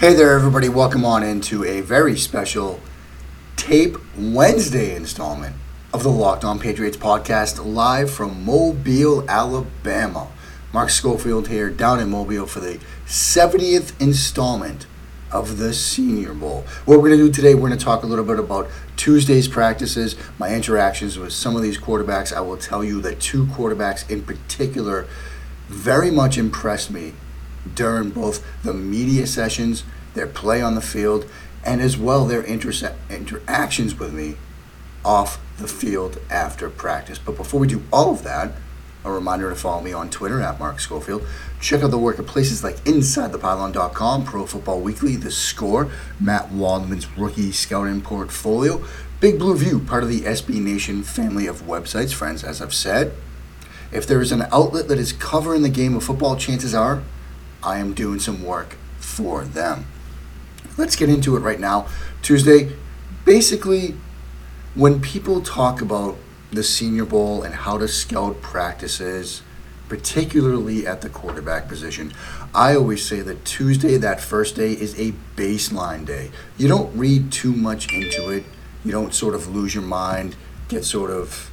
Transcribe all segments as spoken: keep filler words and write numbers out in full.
Hey there, everybody. Welcome on into a very special Tape Wednesday installment of the Locked On Patriots podcast, live from Mobile, Alabama. Mark Schofield here, down in Mobile for the seventieth installment of the Senior Bowl. What we're going to do today, we're going to talk a little bit about Tuesday's practices, my interactions with some of these quarterbacks. I will tell you that two quarterbacks in particular very much impressed me during both the media sessions, their play on the field, and as well their interse- interactions with me off the field after practice. But before we do all of that, a reminder to follow me on Twitter at Mark Schofield. Check out the work at places like inside the pylon dot com, Pro Football Weekly, The Score, Matt Waldman's rookie scouting portfolio, Big Blue View, part of the S B Nation family of websites. Friends, as I've said, if there is an outlet that is covering the game of football, chances are I am doing some work for them. Let's get into it right now. Tuesday, basically, when people talk about the Senior Bowl and how to scout practices, particularly at the quarterback position, I always say that Tuesday, that first day, is a baseline day. You don't read too much into it. You don't sort of lose your mind, get sort of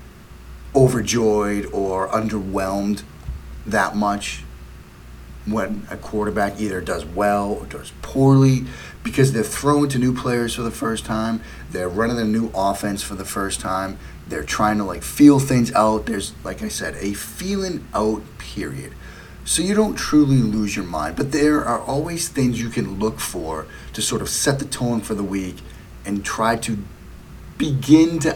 overjoyed or underwhelmed that much when a quarterback either does well or does poorly, because they're throwing to new players for the first time, they're running a new offense for the first time, they're trying to like feel things out. There's, like I said, a feeling out period. So you don't truly lose your mind, but there are always things you can look for to sort of set the tone for the week and try to begin to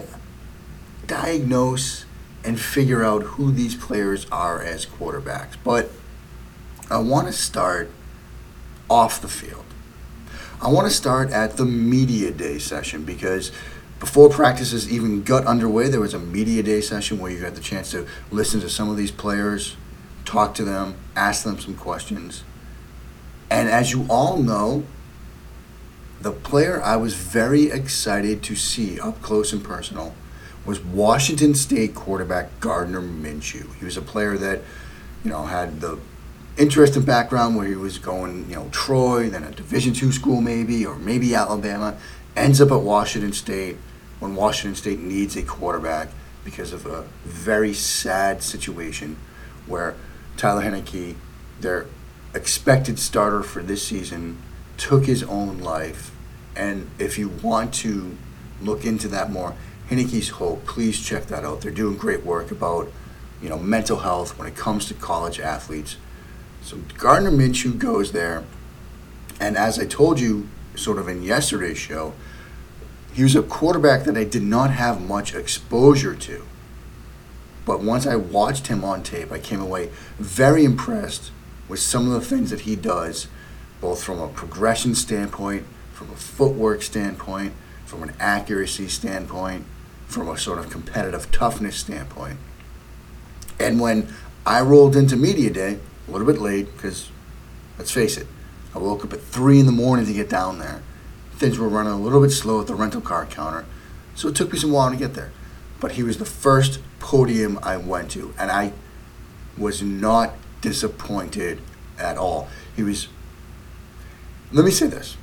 diagnose and figure out who these players are as quarterbacks. But I want to start off the field. I want to start at the media day session, because before practices even got underway, there was a media day session where you had the chance to listen to some of these players, talk to them, ask them some questions. And as you all know, the player I was very excited to see up close and personal was Washington State quarterback Gardner Minshew. He was a player that, you know, had the interesting background where he was going, you know, Troy, then a Division two school maybe, or maybe Alabama, ends up at Washington State when Washington State needs a quarterback because of a very sad situation where Tyler Heinicke, their expected starter for this season, took his own life. And if you want to look into that more, Heinicke's Hope, please check that out. They're doing great work about, you know, mental health when it comes to college athletes. So Gardner Minshew goes there, and as I told you sort of in yesterday's show, he was a quarterback that I did not have much exposure to. But once I watched him on tape, I came away very impressed with some of the things that he does, both from a progression standpoint, from a footwork standpoint, from an accuracy standpoint, from a sort of competitive toughness standpoint. And when I rolled into media day, a little bit late, because let's face it, I woke up at three in the morning to get down there. Things were running a little bit slow at the rental car counter, so it took me some while to get there. But he was the first podium I went to, and I was not disappointed at all. He was, let me say this.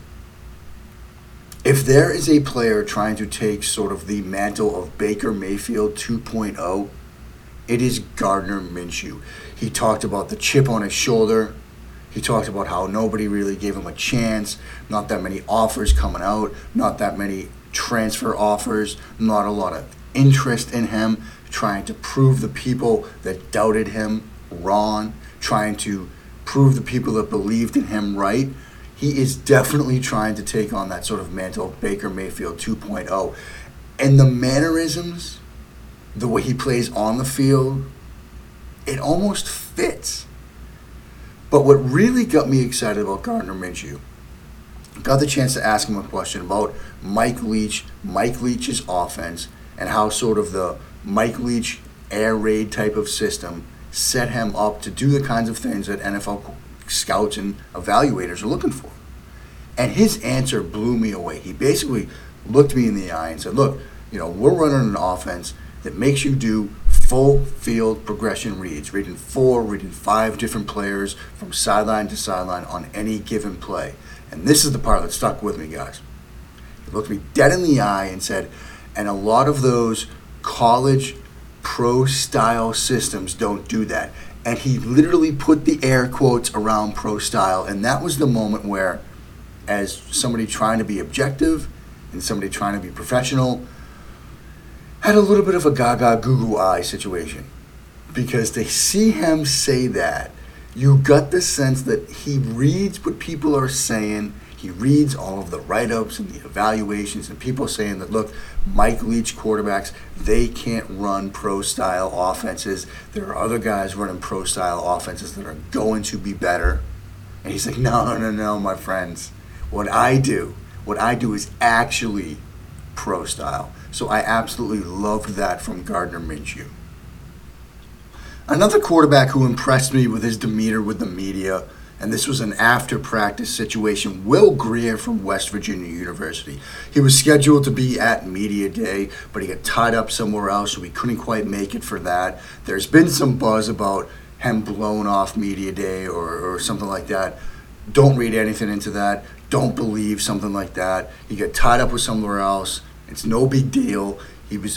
If there is a player trying to take sort of the mantle of Baker Mayfield two point oh, it is Gardner Minshew. He talked about the chip on his shoulder. He talked about how nobody really gave him a chance, not that many offers coming out, not that many transfer offers, not a lot of interest in him, trying to prove the people that doubted him wrong, trying to prove the people that believed in him right. He is definitely trying to take on that sort of mantle of Baker Mayfield two point oh. And the mannerisms, the way he plays on the field, it almost fits. But what really got me excited about Gardner Minshew, got the chance to ask him a question about Mike Leach, Mike Leach's offense, and how sort of the Mike Leach air raid type of system set him up to do the kinds of things that N F L scouts and evaluators are looking for. And his answer blew me away. He basically looked me in the eye and said, look, you know, we're running an offense that makes you do full field progression reads, reading four, reading five different players from sideline to sideline on any given play. And this is the part that stuck with me, guys. He looked me dead in the eye and said, and a lot of those college pro-style systems don't do that. And he literally put the air quotes around pro-style, and that was the moment where, as somebody trying to be objective and somebody trying to be professional, had a little bit of a gaga goo goo eye situation. Because to see him say that, you got the sense that he reads what people are saying. He reads all of the write-ups and the evaluations and people saying that, look, Mike Leach quarterbacks, they can't run pro-style offenses. There are other guys running pro-style offenses that are going to be better. And he's like, no, no, no, my friends. What I do, what I do is actually pro-style. So I absolutely loved that from Gardner Minshew. Another quarterback who impressed me with his demeanor with the media, and this was an after-practice situation, Will Grier from West Virginia University. He was scheduled to be at Media Day, but he got tied up somewhere else, so he couldn't quite make it for that. There's been some buzz about him blowing off Media Day or, or something like that. Don't read anything into that. Don't believe something like that. He got tied up with somewhere else. It's no big deal. He was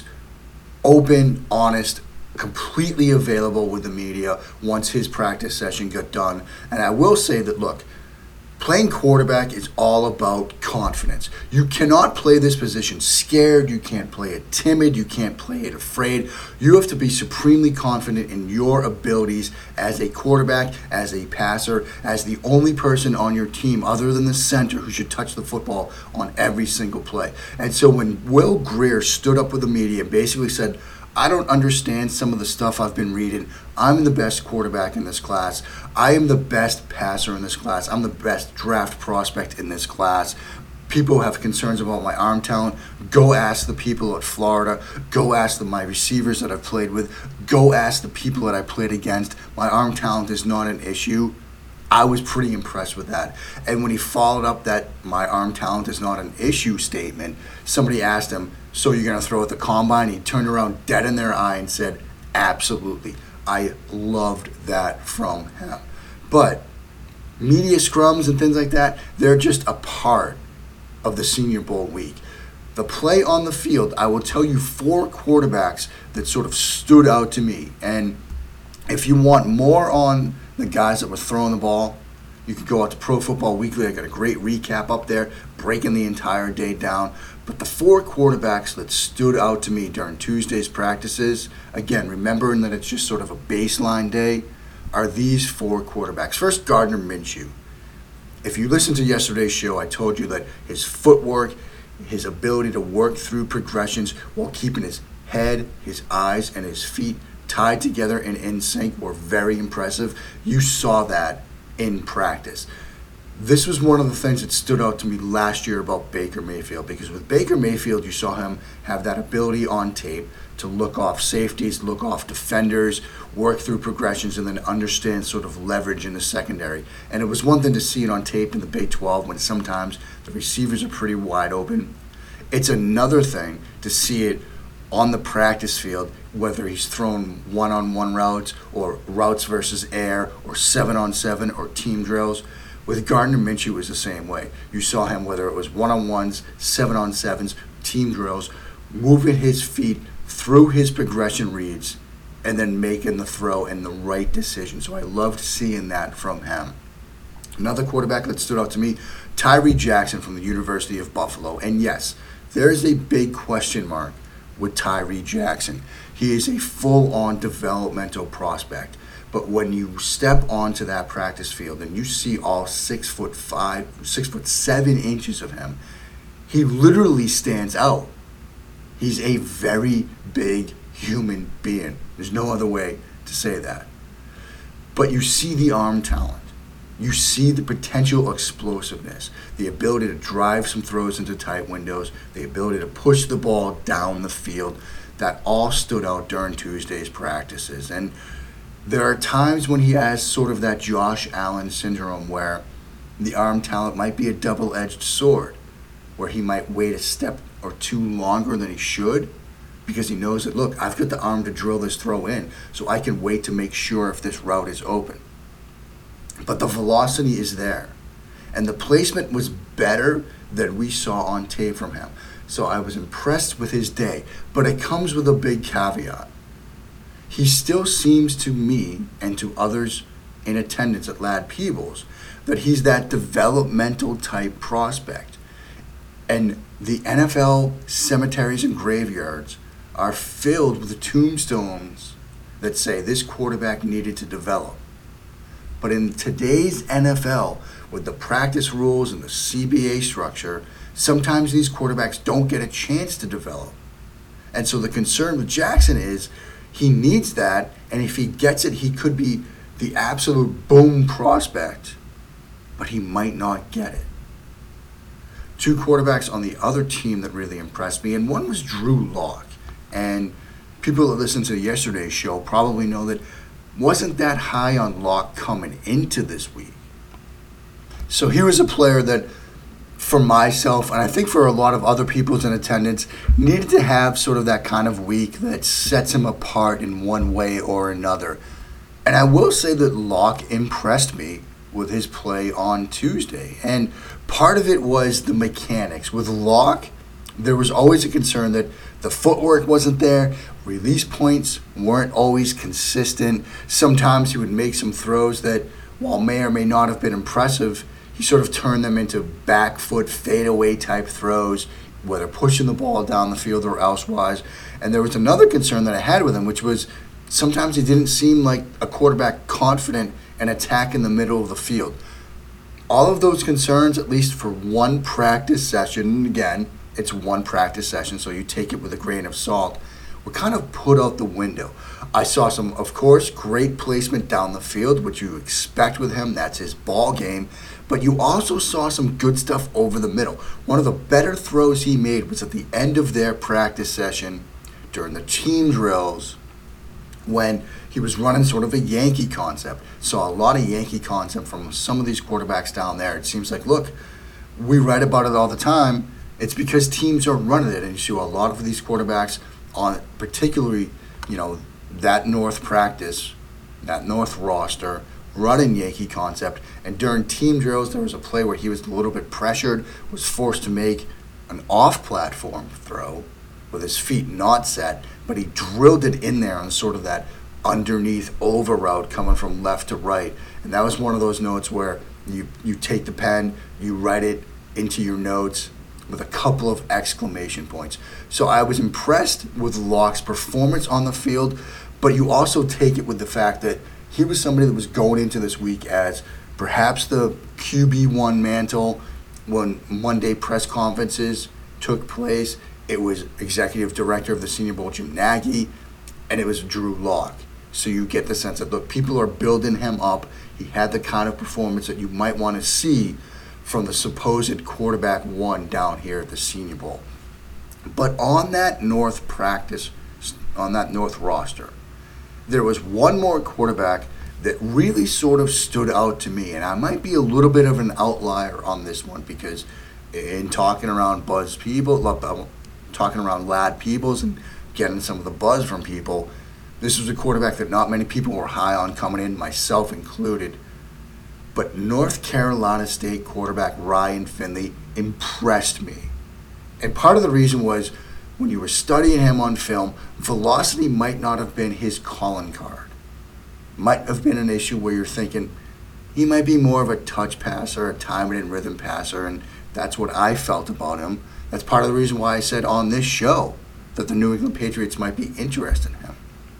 open, honest, completely available with the media once his practice session got done. And I will say that, look, playing quarterback is all about confidence. You cannot play this position scared. You can't play it timid. You can't play it afraid. You have to be supremely confident in your abilities as a quarterback, as a passer, as the only person on your team other than the center who should touch the football on every single play. And so when Will Grier stood up with the media and basically said, I don't understand some of the stuff I've been reading. I'm the best quarterback in this class. I am the best passer in this class. I'm the best draft prospect in this class. People have concerns about my arm talent. Go ask the people at Florida. Go ask the, my receivers that I've played with. Go ask the people that I played against. My arm talent is not an issue. I was pretty impressed with that. And when he followed up that my arm talent is not an issue statement, somebody asked him, so you're going to throw at the combine? He turned around dead in their eye and said, absolutely. I loved that from him. But media scrums and things like that, they're just a part of the Senior Bowl week. The play on the field, I will tell you four quarterbacks that sort of stood out to me. And if you want more on the guys that were throwing the ball, you can go out to Pro Football Weekly. I got a great recap up there, breaking the entire day down. But the four quarterbacks that stood out to me during Tuesday's practices, again, remembering that it's just sort of a baseline day, are these four quarterbacks. First, Gardner Minshew. If you listened to yesterday's show, I told you that his footwork, his ability to work through progressions while keeping his head, his eyes, and his feet tied together and in sync were very impressive. You saw that in practice. This was one of the things that stood out to me last year about Baker Mayfield, because with Baker Mayfield, you saw him have that ability on tape to look off safeties, look off defenders, work through progressions, and then understand sort of leverage in the secondary. And it was one thing to see it on tape in the Big twelve when sometimes the receivers are pretty wide open. It's another thing to see it on the practice field, whether he's thrown one-on-one routes or routes versus air or seven-on-seven or team drills. With Gardner Minshew, it was the same way. You saw him, whether it was one-on-ones, seven-on-sevens, team drills, moving his feet through his progression reads and then making the throw and the right decision. So I loved seeing that from him. Another quarterback that stood out to me, Tyree Jackson from the University of Buffalo. And yes, there is a big question mark with Tyree Jackson. He is a full-on developmental prospect. But when you step onto that practice field and you see all six foot five, six foot seven inches of him, he literally stands out. He's a very big human being. There's no other way to say that. But you see the arm talent. You see the potential explosiveness, the ability to drive some throws into tight windows, the ability to push the ball down the field. That all stood out during Tuesday's practices. And there are times when he has sort of that Josh Allen syndrome where the arm talent might be a double-edged sword, where he might wait a step or two longer than he should because he knows that, look, I've got the arm to drill this throw in, so I can wait to make sure if this route is open. But the velocity is there. And the placement was better than we saw on tape from him. So I was impressed with his day. But it comes with a big caveat. He still seems to me and to others in attendance at Ladd Peebles that he's that developmental type prospect. And the N F L cemeteries and graveyards are filled with tombstones that say this quarterback needed to develop. But in today's N F L, with the practice rules and the C B A structure, sometimes these quarterbacks don't get a chance to develop. And so the concern with Jackson is he needs that, and if he gets it, he could be the absolute boom prospect, but he might not get it. Two quarterbacks on the other team that really impressed me, and one was Drew Lock. And people that listened to yesterday's show probably know that wasn't that high on Lock coming into this week. So here was a player that, for myself, and I think for a lot of other people's in attendance, needed to have sort of that kind of week that sets him apart in one way or another. And I will say that Lock impressed me with his play on Tuesday. And part of it was the mechanics. With Lock, there was always a concern that the footwork wasn't there, release points weren't always consistent. Sometimes he would make some throws that, while may or may not have been impressive, he sort of turned them into back foot fadeaway type throws, whether pushing the ball down the field or elsewise. And there was another concern that I had with him, which was sometimes he didn't seem like a quarterback confident in attacking the middle of the field. All of those concerns, at least for one practice session, and again, it's one practice session, so you take it with a grain of salt, were kind of put out the window. I saw some, of course, great placement down the field, which you expect with him. That's his ball game. But you also saw some good stuff over the middle. One of the better throws he made was at the end of their practice session during the team drills when he was running sort of a Yankee concept. Saw a lot of Yankee concept from some of these quarterbacks down there. It seems like, look, we write about it all the time. It's because teams are running it. And you see a lot of these quarterbacks on particularly, you know, that North practice, that North roster, running Yankee concept. And during team drills, there was a play where he was a little bit pressured, was forced to make an off-platform throw with his feet not set, but he drilled it in there on sort of that underneath over route coming from left to right. And that was one of those notes where you, you take the pen, you write it into your notes with a couple of exclamation points. So I was impressed with Lock's performance on the field, but you also take it with the fact that he was somebody that was going into this week as perhaps the Q B one mantle. When Monday press conferences took place, it was executive director of the Senior Bowl, Jim Nagy, and it was Drew Lock. So you get the sense that, look, people are building him up. He had the kind of performance that you might want to see from the supposed quarterback one down here at the Senior Bowl. But on that North practice, on that North roster, there was one more quarterback that really sort of stood out to me. And I might be a little bit of an outlier on this one because in talking around Buzz Peebles, talking around Ladd Peebles and getting some of the buzz from people, this was a quarterback that not many people were high on coming in, myself included. But North Carolina State quarterback Ryan Finley impressed me. And part of the reason was when you were studying him on film, velocity might not have been his calling card. Might have been an issue where you're thinking he might be more of a touch passer, a timing and rhythm passer, and that's what I felt about him. That's part of the reason why I said on this show that the New England Patriots might be interested in him.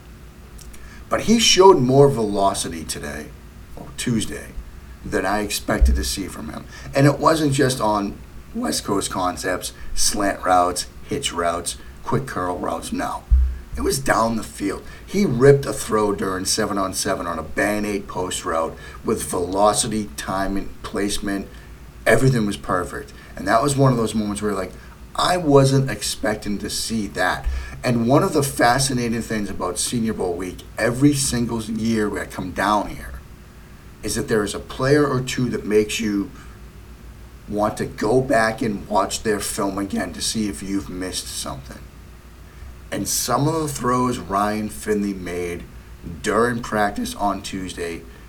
But he showed more velocity today, or Tuesday, than I expected to see from him. And it wasn't just on West Coast concepts, slant routes, hitch routes, quick curl routes. No. It was down the field. He ripped a throw during seven on seven on a band eight post route with velocity, timing, placement. Everything was perfect. And that was one of those moments where, like, I wasn't expecting to see that. And one of the fascinating things about Senior Bowl week, every single year we come down here, is that there is a player or two that makes you want to go back and watch their film again to see if you've missed something. And some of the throws Ryan Finley made during practice on Tuesday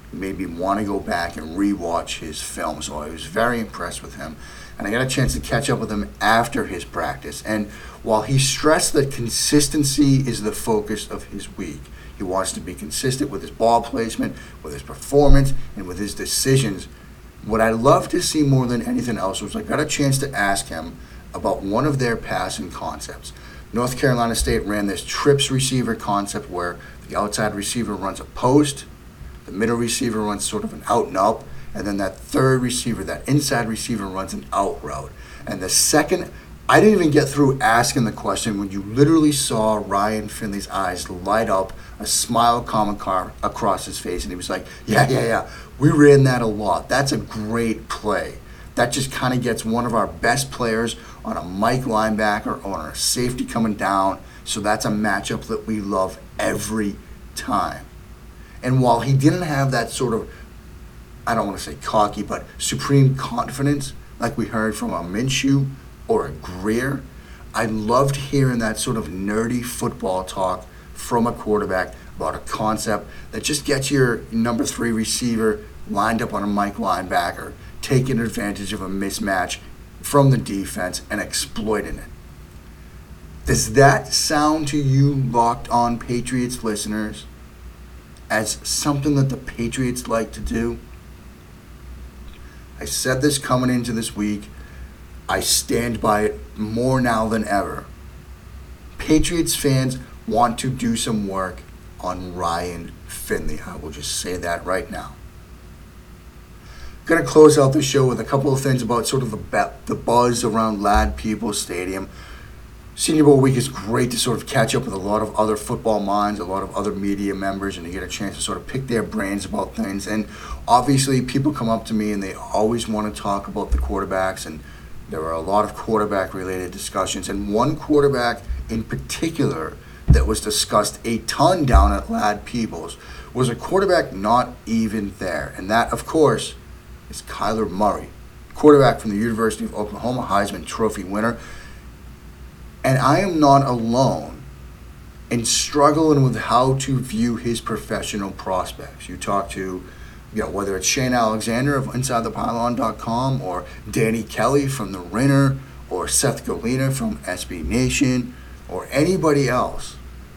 made me want to go back and rewatch his film. So I was very impressed with him. And I got a chance to catch up with him after his practice. And while he stressed that consistency is the focus of his week, he wants to be consistent with his ball placement, with his performance, and with his decisions. What I love to see more than anything else was I got a chance to ask him about one of their passing concepts. North Carolina State ran this trips receiver concept where the outside receiver runs a post, the middle receiver runs sort of an out and up, and then that third receiver, that inside receiver, runs an out route. And the second, I didn't even get through asking the question when you literally saw Ryan Finley's eyes light up, a smile come across his face, and he was like, yeah, yeah, yeah, we ran that a lot. That's a great play. That just kind of gets one of our best players on a Mike linebacker or on a safety coming down. So that's a matchup that we love every time. And while he didn't have that sort of, I don't want to say cocky, but supreme confidence like we heard from a Minshew or a Greer, I loved hearing that sort of nerdy football talk from a quarterback about a concept that just gets your number three receiver lined up on a Mike linebacker, taking advantage of a mismatch from the defense and exploiting it. Does that sound to you, Locked On Patriots listeners, as something that the Patriots like to do? I said this coming into this week. I stand by it more now than ever. Patriots fans want to do some work on Ryan Finley. I will just say that right now. Going to close out the show with a couple of things about sort of the the buzz around Ladd-Peebles Stadium. Senior Bowl week is great to sort of catch up with a lot of other football minds, a lot of other media members, and to get a chance to sort of pick their brains about things. And obviously, people come up to me and they always want to talk about the quarterbacks, and there are a lot of quarterback-related discussions. And one quarterback in particular that was discussed a ton down at Ladd-Peebles was a quarterback not even there. And that, of course, is Kyler Murray, quarterback from the University of Oklahoma, Heisman Trophy winner. And I am not alone in struggling with how to view his professional prospects. You talk to, you know, whether it's Shane Alexander of Inside The Pylon dot com or Danny Kelly from The Ringer or Seth Golina from S B Nation or anybody else,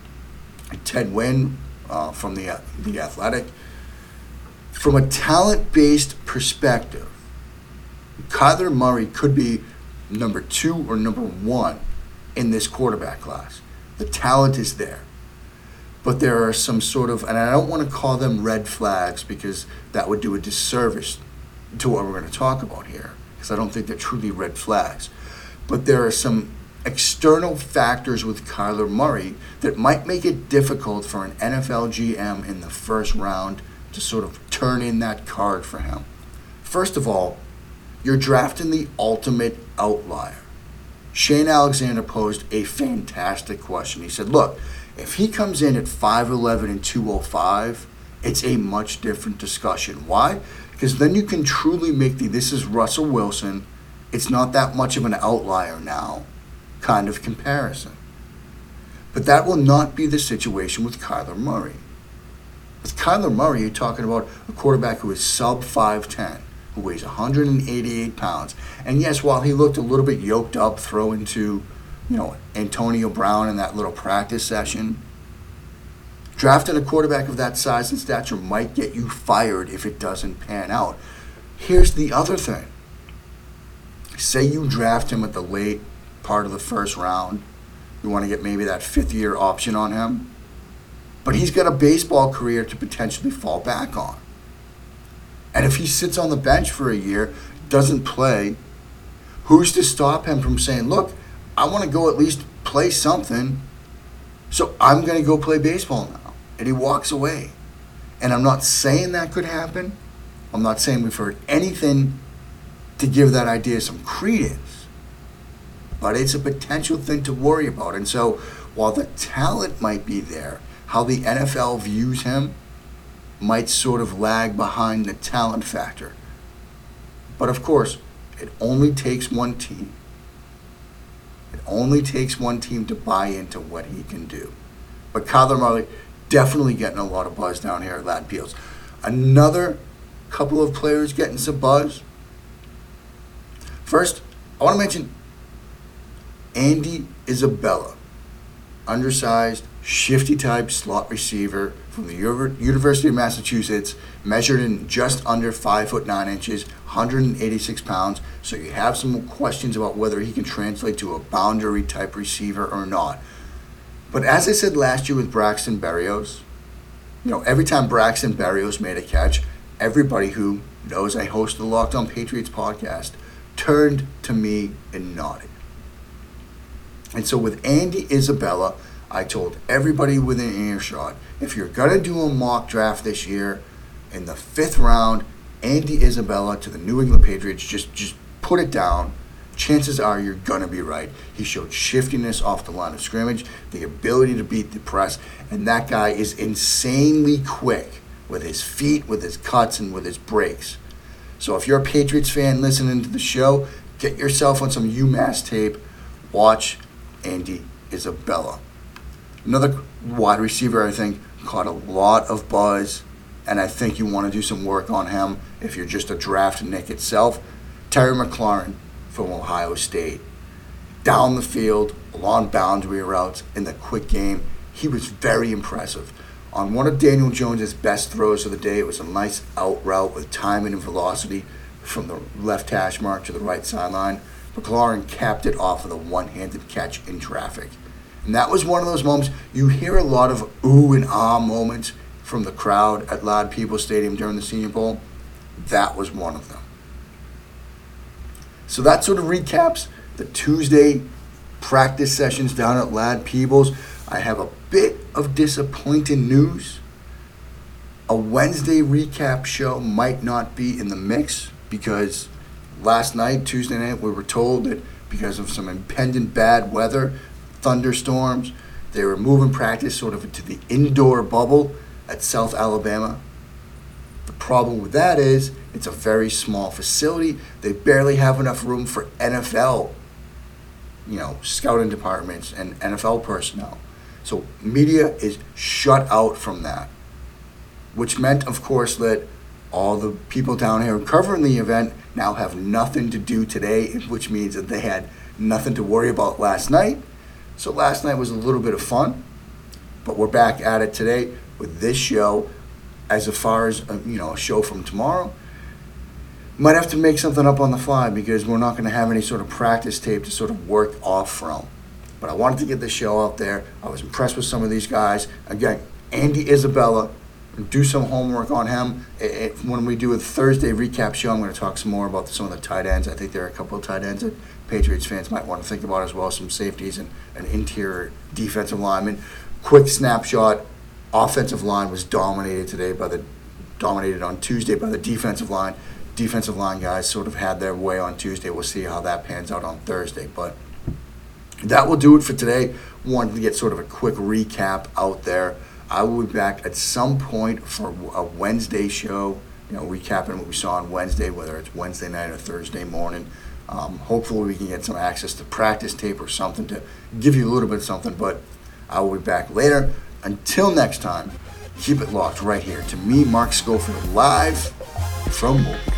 Ted Wynn uh, from the, the Athletic. From a talent-based perspective, Kyler Murray could be number two or number one in this quarterback class. The talent is there. But there are some sort of, and I don't want to call them red flags because that would do a disservice to what we're going to talk about here, because I don't think they're truly red flags. But there are some external factors with Kyler Murray that might make it difficult for an N F L G M in the first round to sort of turn in that card for him. First of all, you're drafting the ultimate outlier. Shane Alexander posed a fantastic question. He said, look, if he comes in at five eleven and two oh five, it's a much different discussion. Why? Because then you can truly make the, this is Russell Wilson, it's not that much of an outlier now, kind of comparison. But that will not be the situation with Kyler Murray. With Kyler Murray, you're talking about a quarterback who is sub five ten, who weighs one hundred eighty-eight pounds. And yes, while he looked a little bit yoked up throwing to, you know, Antonio Brown in that little practice session, drafting a quarterback of that size and stature might get you fired if it doesn't pan out. Here's the other thing. Say you draft him at the late part of the first round. You want to get maybe that fifth year option on him. But he's got a baseball career to potentially fall back on. And if he sits on the bench for a year, doesn't play, who's to stop him from saying, look, I want to go at least play something, so I'm going to go play baseball now. And he walks away. And I'm not saying that could happen. I'm not saying we've heard anything to give that idea some credence. But it's a potential thing to worry about. And so while the talent might be there, how the N F L views him might sort of lag behind the talent factor. But of course, it only takes one team. It only takes one team to buy into what he can do. But Kyler Murray definitely getting a lot of buzz down here at Ladd-Peebles. Another couple of players getting some buzz. First, I want to mention Andy Isabella, undersized, shifty type slot receiver from the University of Massachusetts, measured in just under five foot nine inches, one hundred eighty-six pounds. So you have some questions about whether he can translate to a boundary type receiver or not. But as I said last year with Braxton Berrios, you know, every time Braxton Berrios made a catch, everybody who knows I host the Locked On Patriots podcast turned to me and nodded. And so with Andy Isabella, I told everybody within earshot, if you're going to do a mock draft this year, in the fifth round, Andy Isabella to the New England Patriots, just, just put it down. Chances are you're going to be right. He showed shiftiness off the line of scrimmage, the ability to beat the press, and that guy is insanely quick with his feet, with his cuts, and with his breaks. So if you're a Patriots fan listening to the show, get yourself on some UMass tape, watch Andy Isabella. Another wide receiver, I think, caught a lot of buzz, and I think you want to do some work on him if you're just a draft nick itself. Terry McLaurin from Ohio State. Down the field, along boundary routes, in the quick game, he was very impressive. On one of Daniel Jones' best throws of the day, it was a nice out route with timing and velocity from the left hash mark to the right sideline. McLaurin capped it off with a one-handed catch in traffic. And that was one of those moments, you hear a lot of ooh and ah moments from the crowd at Lad Peoples Stadium during the Senior Bowl. That was one of them. So that sort of recaps the Tuesday practice sessions down at Lad Peoples. I have a bit of disappointing news. A Wednesday recap show might not be in the mix because last night, Tuesday night, we were told that because of some impending bad weather, thunderstorms, they were moving practice sort of into the indoor bubble at South Alabama. The problem with that is it's a very small facility. They barely have enough room for N F L, you know, scouting departments and N F L personnel. So media is shut out from that, which meant, of course, that all the people down here covering the event now have nothing to do today, which means that they had nothing to worry about last night. So last night was a little bit of fun, but we're back at it today with this show. As far as a, you know, a show from tomorrow, might have to make something up on the fly because we're not going to have any sort of practice tape to sort of work off from. But I wanted to get this show out there. I was impressed with some of these guys. Again, Andy Isabella, do some homework on him. It, it, when we do a Thursday recap show, I'm going to talk some more about some of the tight ends. I think there are a couple of tight ends that Patriots fans might want to think about as well, some safeties and an interior defensive lineman. Quick snapshot. Offensive line was dominated today by the dominated on Tuesday by the defensive line. Defensive line guys sort of had their way on Tuesday. We'll see how that pans out on Thursday. But that will do it for today. Wanted to get sort of a quick recap out there. I will be back at some point for a Wednesday show, you know, recapping what we saw on Wednesday, whether it's Wednesday night or Thursday morning. Um, hopefully we can get some access to practice tape or something to give you a little bit of something, but I will be back later. Until next time, keep it locked right here to me, Mark Schofield, live from Mobile.